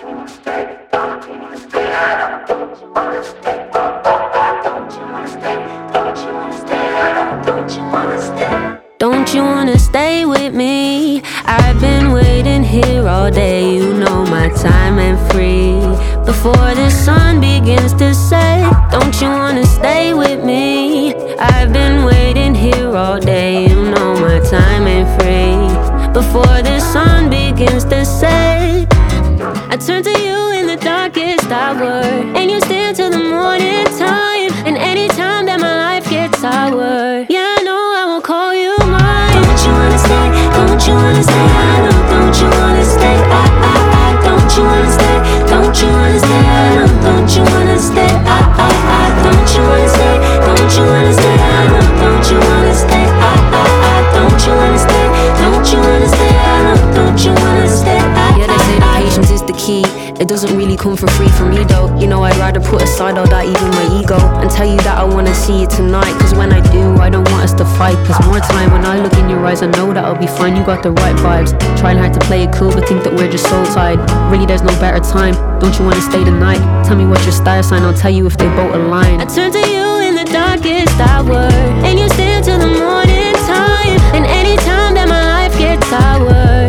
Don't you wanna stay with me? I've been waiting here all day. You know my time ain't free. Before the sun begins to set, don't you wanna stay with me? I've been waiting here all day. You know my time ain't free. Before the sun begins to set, I turn to you in the darkest hour, and you stay till the morning time. And anytime that my life gets sour, yeah, I know I will call you mine. Don't you wanna stay? Don't you wanna stay? I know, don't you wanna stay? Don't you wanna stay? Don't you wanna stay? I know, don't you wanna stay? Don't you wanna stay? Don't you wanna stay? I know, don't you wanna stay? Don't you wanna stay? Don't you wanna stay? I know, don't you wanna stay? Yeah, they say that patience is the key. It doesn't really come for free for me though. You know, I'd rather put aside all that, even my ego, and tell you that I wanna see you tonight. Cause when I do, I don't want us to fight. Cause more time when I look in your eyes, I know that I'll be fine. You got the right vibes, trying hard to play it cool, but think that we're just soul tied. Really, there's no better time. Don't you wanna stay the night? Tell me what's your star sign, I'll tell you if they both align. I turn to you in the darkest hour, and you stay till the morning time. And anytime that my life gets sour,